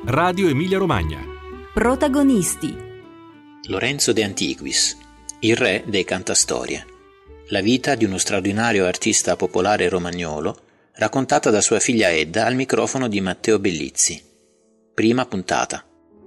Radio Emilia Romagna. Protagonisti: Lorenzo De Antiquis, il re dei cantastorie. La vita di uno straordinario artista popolare romagnolo, raccontata da sua figlia Edda al microfono di Matteo Bellizzi. Prima puntata.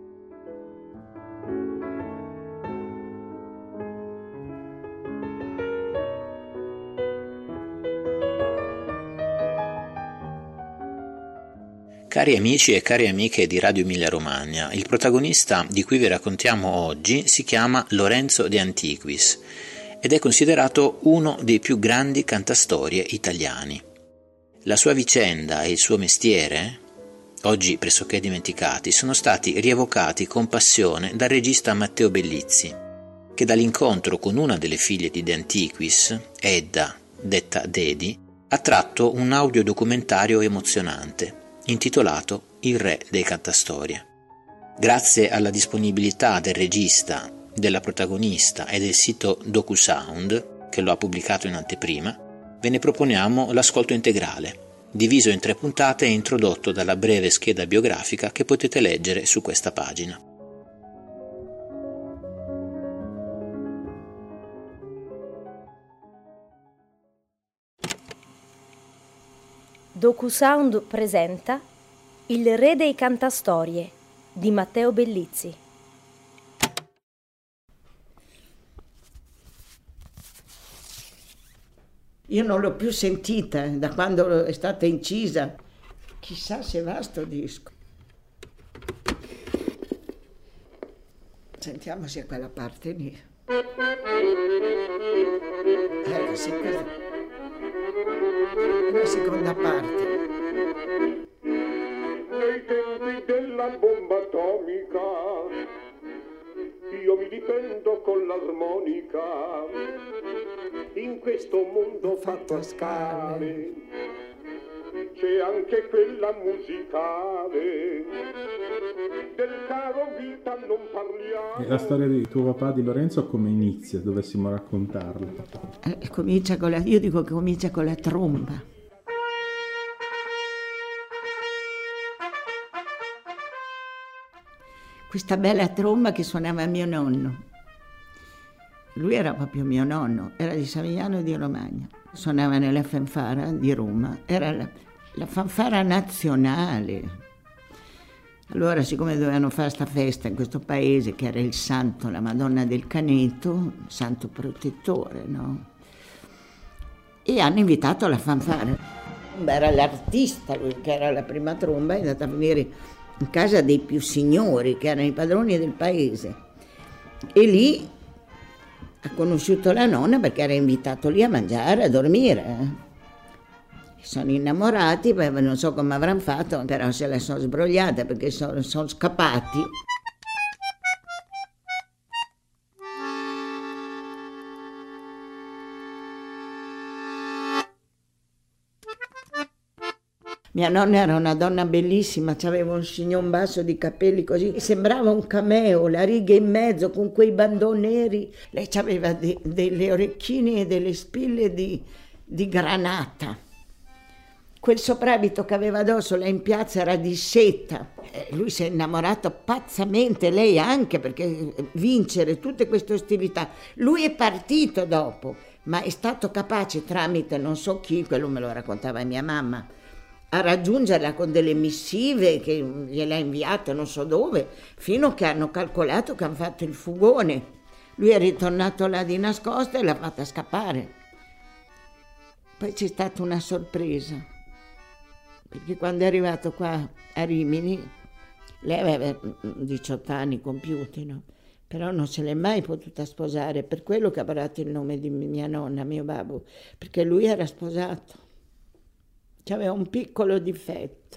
Cari amici e cari amiche di Radio Emilia Romagna, il protagonista di cui vi raccontiamo oggi si chiama Lorenzo De Antiquis ed è considerato uno dei più grandi cantastorie italiani. La sua vicenda e il suo mestiere, oggi pressoché dimenticati, sono stati rievocati con passione dal regista Matteo Bellizzi, che dall'incontro con una delle figlie di De Antiquis, Edda, detta Dedi, ha tratto un audiodocumentario emozionante intitolato Il re dei cantastorie. Grazie alla disponibilità del regista, della protagonista e del sito DocuSound, che lo ha pubblicato in anteprima, ve ne proponiamo l'ascolto integrale, diviso in 3 puntate e introdotto dalla breve scheda biografica che potete leggere su questa pagina. DocuSound presenta Il re dei cantastorie di Matteo Bellizzi. Io non l'ho più sentita da quando è stata incisa. Chissà se va sto disco. Sentiamo se è quella parte lì. Sì, questa. La seconda parte. Nei tempi della bomba atomica io mi difendo con l'armonica, in questo mondo fatto a scale c'è anche quella musicale, del caro vita non parliamo. E la storia di tuo papà, di Lorenzo, come inizia? Dovessimo raccontarla. Comincia con io dico che comincia con la tromba. Questa bella tromba che suonava mio nonno. Lui era proprio mio nonno, era di Savigliano di Romagna. Suonava nella fanfara di Roma, era la fanfara nazionale. Allora, siccome dovevano fare sta festa in questo paese, che era il santo, la Madonna del Caneto, santo protettore, no? E hanno invitato la fanfara. Era l'artista, lui, che era la prima tromba, è andata a venire in casa dei più signori, che erano i padroni del paese. E lì ha conosciuto la nonna perché era invitato lì a mangiare, a dormire. Sono innamorati, poi non so come avranno fatto, però se la sono sbrogliata perché sono scappati. Mia nonna era una donna bellissima, aveva un chignon basso di capelli così, sembrava un cameo, la riga in mezzo con quei bandò neri. Lei aveva delle orecchine e delle spille di granata. Quel soprabito che aveva addosso là in piazza era di seta. Lui si è innamorato pazzamente, lei anche, perché vincere tutte queste ostilità. Lui è partito dopo, ma è stato capace tramite non so chi, quello me lo raccontava mia mamma, a raggiungerla con delle missive che gliel'ha inviate non so dove, fino che hanno calcolato che hanno fatto il fugone. Lui è ritornato là di nascosto e l'ha fatta scappare. Poi c'è stata una sorpresa, perché quando è arrivato qua a Rimini, lei aveva 18 anni compiuti, no? Però non se l'è mai potuta sposare, per quello che ha dato il nome di mia nonna, mio babbo, perché lui era sposato. C'aveva un piccolo difetto.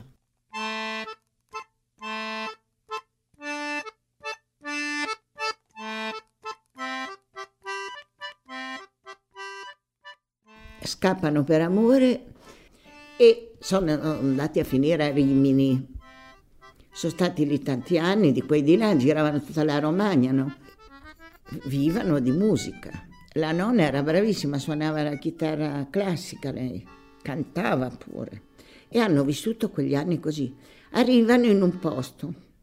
Scappano per amore e sono andati a finire a Rimini. Sono stati lì tanti anni, di quei di là, giravano tutta la Romagna, no? Vivano di musica. La nonna era bravissima, suonava la chitarra classica lei. Cantava pure, e hanno vissuto quegli anni così. Arrivano in un posto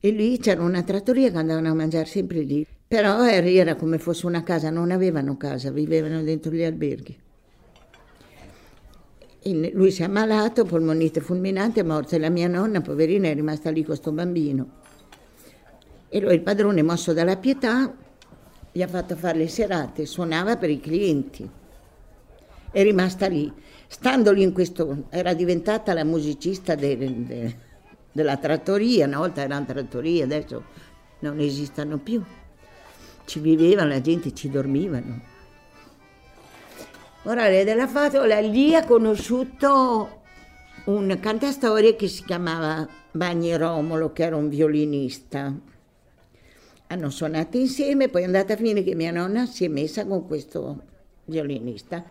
E lì c'era una trattoria che andavano a mangiare sempre lì. Però era come fosse una casa, non avevano casa, vivevano dentro gli alberghi. E lui si è ammalato, polmonite fulminante, è morto, e la mia nonna, poverina, è rimasta lì con questo bambino. E lui, il padrone, mosso dalla pietà, gli ha fatto fare le serate, suonava per i clienti. È rimasta lì. Stando lì in questo, era diventata la musicista della trattoria, una volta era una trattoria, adesso non esistono più. Ci vivevano, la gente ci dormivano. Morale della favola, lì ha conosciuto un cantastorie che si chiamava Bagni Romolo, che era un violinista. Hanno suonato insieme, poi è andata a finire che mia nonna si è messa con questo violinista.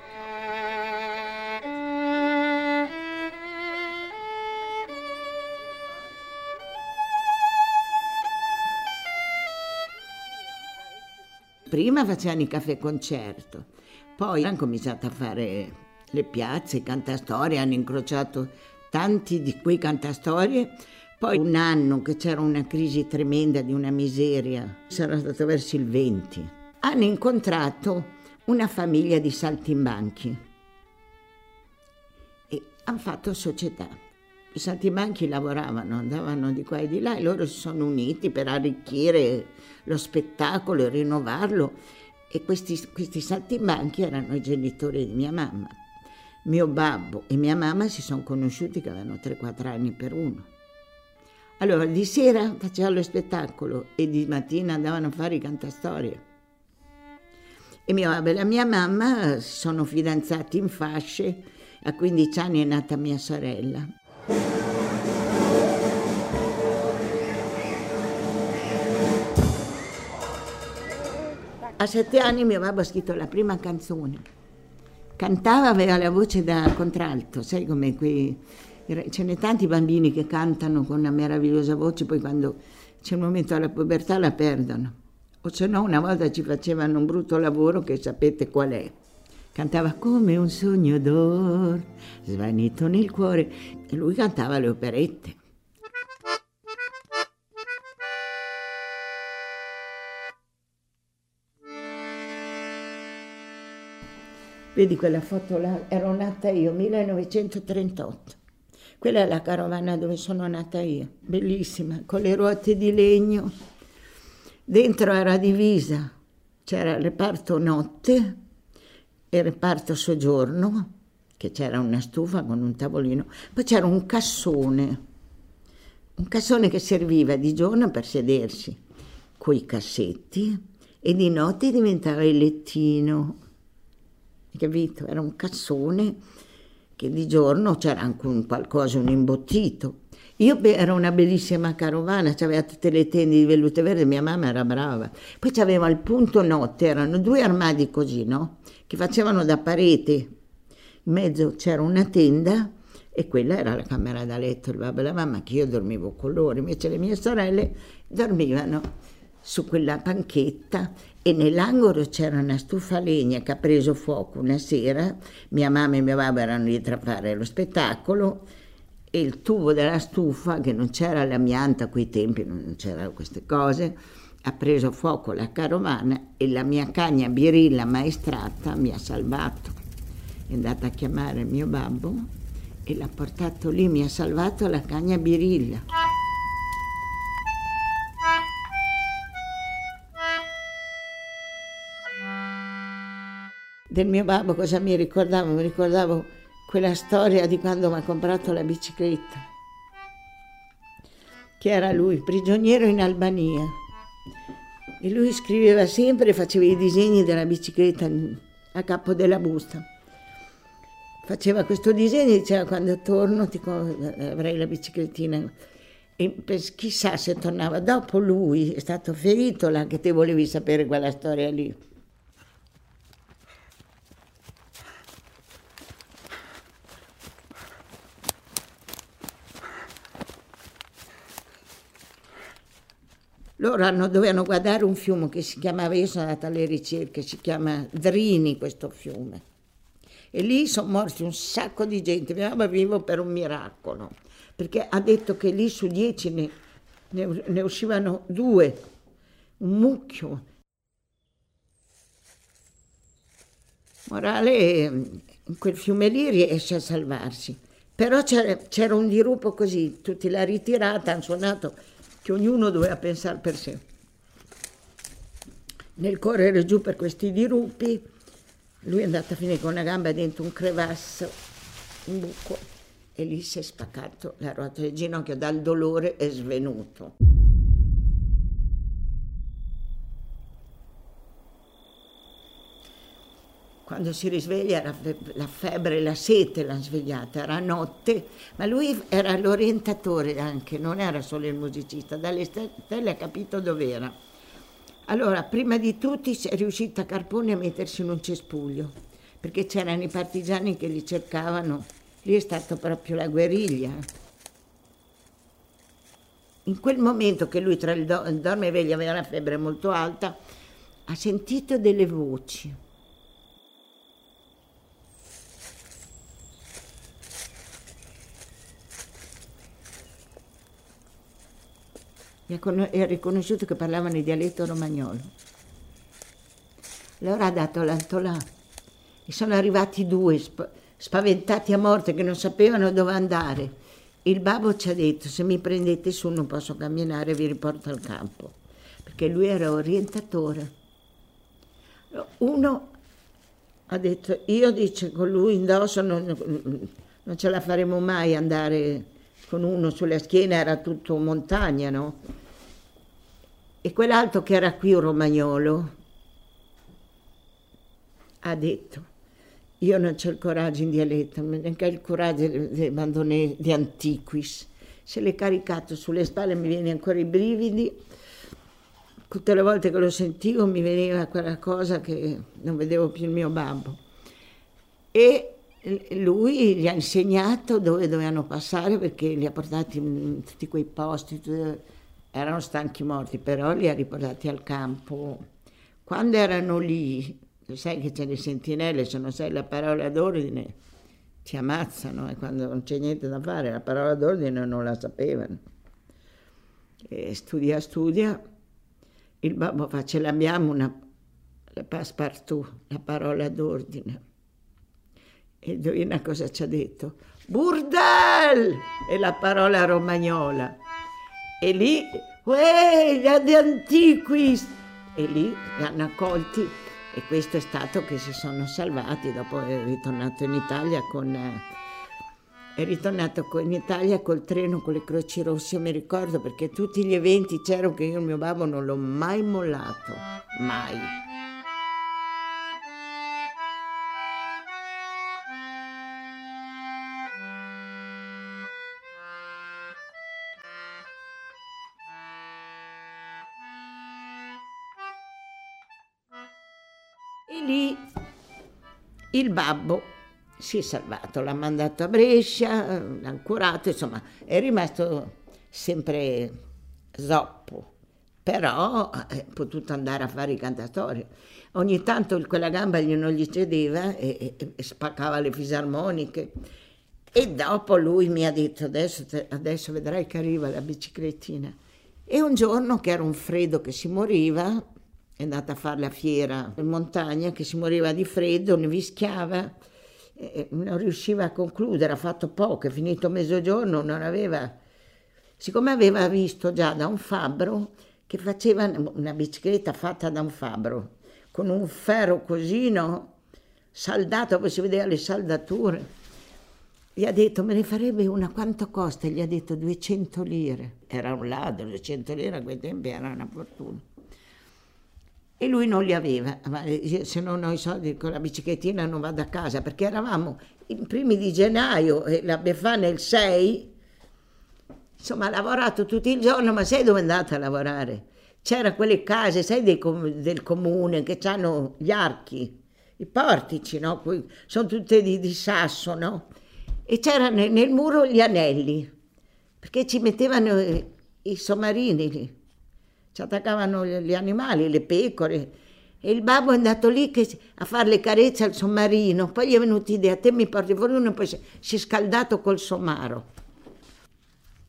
Prima facevano i caffè concerto, poi hanno cominciato a fare le piazze, i cantastorie, hanno incrociato tanti di quei cantastorie. Poi un anno che c'era una crisi tremenda di una miseria, sarà stato verso il 20, hanno incontrato una famiglia di saltimbanchi e hanno fatto società. I saltimbanchi lavoravano, andavano di qua e di là e loro si sono uniti per arricchire lo spettacolo e rinnovarlo. E questi saltimbanchi erano i genitori di mia mamma. Mio babbo e mia mamma si sono conosciuti che avevano 3-4 anni per uno. Allora di sera facevano lo spettacolo e di mattina andavano a fare i cantastorie. E mio babbo e la mia mamma si sono fidanzati in fasce, a 15 anni è nata mia sorella. A 7 anni mio babbo ha scritto la prima canzone. Cantava, aveva la voce da contralto, sai come ce n'è tanti bambini che cantano con una meravigliosa voce, poi quando c'è il momento della pubertà la perdono. O se no una volta ci facevano un brutto lavoro che sapete qual è. Cantava come un sogno d'oro, svanito nel cuore, e lui cantava le operette. Vedi quella foto là? Ero nata io, 1938. Quella è la carovana dove sono nata io, bellissima, con le ruote di legno. Dentro era divisa, c'era il reparto notte e il reparto soggiorno, che c'era una stufa con un tavolino. Poi c'era un cassone che serviva di giorno per sedersi, coi cassetti, e di notte diventava il lettino. Capito? Era un cassone che di giorno c'era anche un imbottito. Io ero una bellissima carovana, c'aveva tutte le tende di velluto verde, mia mamma era brava. Poi c'aveva il punto notte, erano 2 armadi così, no? Che facevano da parete. In mezzo c'era una tenda e quella era la camera da letto, il babbo e la mamma, che io dormivo con loro. Invece le mie sorelle dormivano su quella panchetta e nell'angolo c'era una stufa a legna che ha preso fuoco una sera. Mia mamma e mio babbo erano dietro a fare lo spettacolo e il tubo della stufa, che non c'era l'amianto a quei tempi, non c'erano queste cose, ha preso fuoco la carovana e la mia cagna birilla maestrata mi ha salvato. È andata a chiamare mio babbo e l'ha portato lì, mi ha salvato la cagna birilla. Del mio babbo cosa mi ricordavo? Mi ricordavo quella storia di quando mi ha comprato la bicicletta, che era lui, prigioniero in Albania. E lui scriveva sempre, faceva i disegni della bicicletta a capo della busta. Faceva questo disegno e diceva: quando torno avrei la biciclettina. E chissà se tornava. Dopo lui è stato ferito là, che te volevi sapere quella storia lì. Loro dovevano guardare un fiume che si chiamava, io sono andata alle ricerche, si chiama Drini questo fiume. E lì sono morti un sacco di gente, mia mamma vivo per un miracolo, perché ha detto che lì su 10 ne uscivano 2, un mucchio. Morale, in quel fiume lì riesce a salvarsi. Però c'era un dirupo così, tutti la ritirata, hanno suonato che ognuno doveva pensare per sé. Nel correre giù per questi dirupi, lui è andato a finire con una gamba dentro un crevasso, un buco, e lì si è spaccato la ruota del ginocchio, dal dolore è svenuto. Quando si risveglia era la febbre, la sete l'ha svegliata, era notte, ma lui era l'orientatore anche, non era solo il musicista, dalle stelle ha capito dov'era. Allora, prima di tutti è riuscita Carponi a mettersi in un cespuglio, perché c'erano i partigiani che li cercavano, lì è stata proprio la guerriglia. In quel momento che lui tra il dorme e veglia aveva la febbre molto alta, ha sentito delle voci. E ha riconosciuto che parlavano in dialetto romagnolo. Allora ha dato l'altolà e sono arrivati 2 spaventati a morte che non sapevano dove andare. Il babbo ci ha detto: se mi prendete su non posso camminare, vi riporto al campo, perché lui era orientatore. Uno ha detto: io, dice, con lui indosso non ce la faremo mai andare con uno sulla schiena, era tutto montagna, no? E quell'altro che era qui un romagnolo ha detto: io non c'ho il coraggio in dialetto, neanche il coraggio dei bandonè di Antiquis. Se l'è caricato sulle spalle, mi viene ancora i brividi. Tutte le volte che lo sentivo mi veniva quella cosa che non vedevo più il mio babbo. E lui gli ha insegnato dove dovevano passare, perché li ha portati in tutti quei posti, erano stanchi morti, però li ha riportati al campo. Quando erano lì, sai che c'è le sentinelle, se non sai la parola d'ordine ti ammazzano, e quando non c'è niente da fare la parola d'ordine non la sapevano. E studia, il babbo fa: ce l'abbiamo la passepartout, la parola d'ordine. E indovina cosa ci ha detto? Burdel! È la parola romagnola. E lì, gli Antiquis! E lì li hanno accolti, e questo è stato che si sono salvati. Dopo è ritornato in Italia in Italia col treno con le Croci Rosse, mi ricordo, perché tutti gli eventi c'erano, che io il mio babbo non l'ho mai mollato, mai. E lì il babbo si è salvato, l'ha mandato a Brescia, l'ha curato, insomma è rimasto sempre zoppo, però ha potuto andare a fare i cantastorie. Ogni tanto quella gamba non gli cedeva e spaccava le fisarmoniche, e dopo lui mi ha detto: adesso vedrai che arriva la biciclettina. E un giorno, che era un freddo che si moriva, è andata a fare la fiera in montagna, che si moriva di freddo, nevischiava, e non riusciva a concludere, ha fatto poco, è finito mezzogiorno, non aveva... Siccome aveva visto già da un fabbro che faceva una bicicletta fatta da un fabbro, con un ferro così, no? Saldato, poi si vedeva le saldature. Gli ha detto: me ne farebbe una, quanto costa? Gli ha detto 200 lire. Era un ladro, 200 lire a quei tempi era una fortuna. E lui non li aveva, ma se non ho i soldi con la biciclettina non vado a casa, perché eravamo i primi di gennaio e la Befana il 6, insomma ha lavorato tutto il giorno. Ma sai dove è andata a lavorare? C'era quelle case, sai, del comune, che hanno gli archi, i portici, no? Poi sono tutte di sasso, no? E c'erano nel muro gli anelli, perché ci mettevano i sommarini lì. Ci attaccavano gli animali, le pecore, e il babbo è andato lì a fare le carezze al sommarino. Poi gli è venuta l'idea: te mi porti fuori uno, poi si è scaldato col sommaro.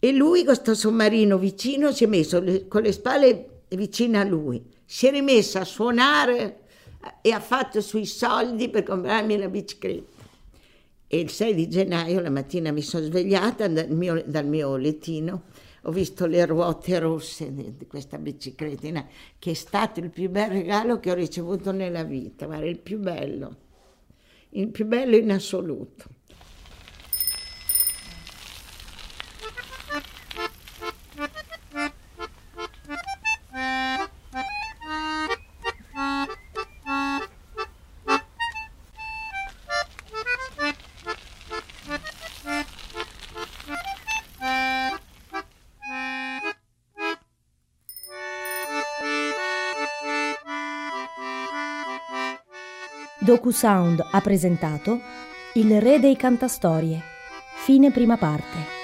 E lui con sto sottomarino vicino si è messo con le spalle vicino a lui, si è rimesso a suonare e ha fatto sui soldi per comprarmi la bicicletta. E il 6 di gennaio la mattina mi sono svegliata dal mio lettino, ho visto le ruote rosse di questa biciclettina, che è stato il più bel regalo che ho ricevuto nella vita, guarda, il più bello in assoluto. DocuSound ha presentato Il re dei cantastorie, fine prima parte.